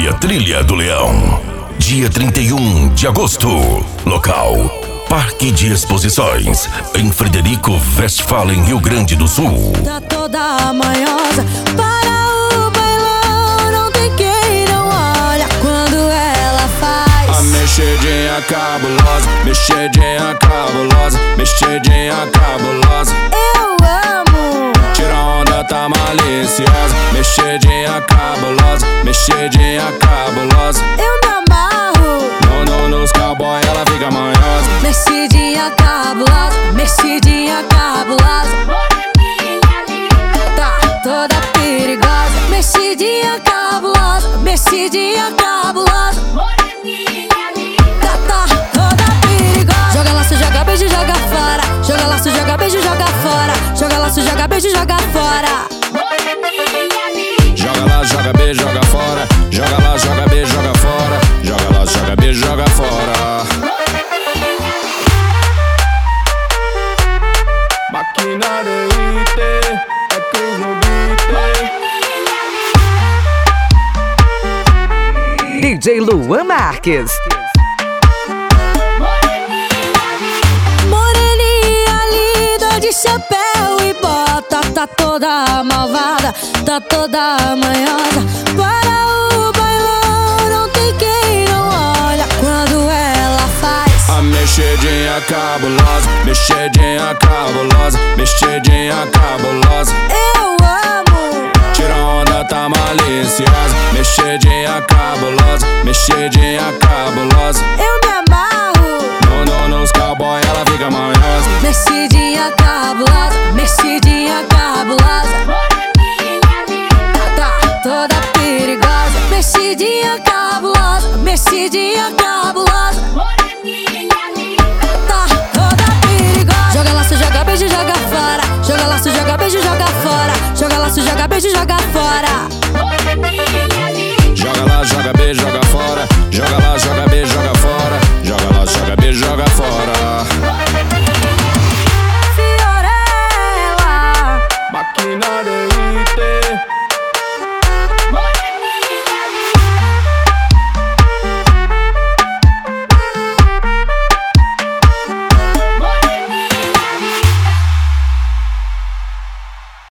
Família Trilha do Leão. Dia 31 de agosto. Local: Parque de Exposições, em Frederico Westphalen, Rio Grande do Sul. Tá toda manhosa para o bailão, não tem quem não olha quando ela faz. A mexidinha cabulosa, mexidinha cabulosa, mexidinha cabulosa. Eu amo. Tira onda, tá maliciosa, mexidinha cabulosa, mexidinha cabulosa. Eu me amarro. Nos cowboy ela fica manhosa. Mexidinha cabulosa, mexidinha cabulosa. Tá toda perigosa. Mexidinha cabulosa, mexidinha cabulosa. Tá toda perigosa. Joga laço, joga beijo, joga fora. Joga laço, joga beijo, joga fora. Joga laço, joga beijo, joga fora. Joga lá, joga beijo, joga fora. Joga lá, joga beijo, joga fora. Joga lá, joga beijo, joga fora. Máquina de IT, é Cruz no beat. DJ Luan Marques. Moreninha linda de chapéu e bota, tá toda malvada, tá toda manhosa. Para o bailão, não tem quem não olha quando ela faz. A mexidinha cabulosa, mexidinha cabulosa, mexidinha cabulosa. Eu amo. Tira onda, tá maliciosa, mexidinha cabulosa, mexidinha cabulosa. Eu me amarro. Nos cowboy ela fica manhosa. Mexidinha cabulosa, mexidinha cabulosa. Tá toda perigosa. Mexidinha cabulosa, mexidinha cabulosa. Tá toda perigosa. Joga laço, joga beijo, joga fora. Joga laço, joga beijo, joga fora. Joga laço, joga beijo, joga fora.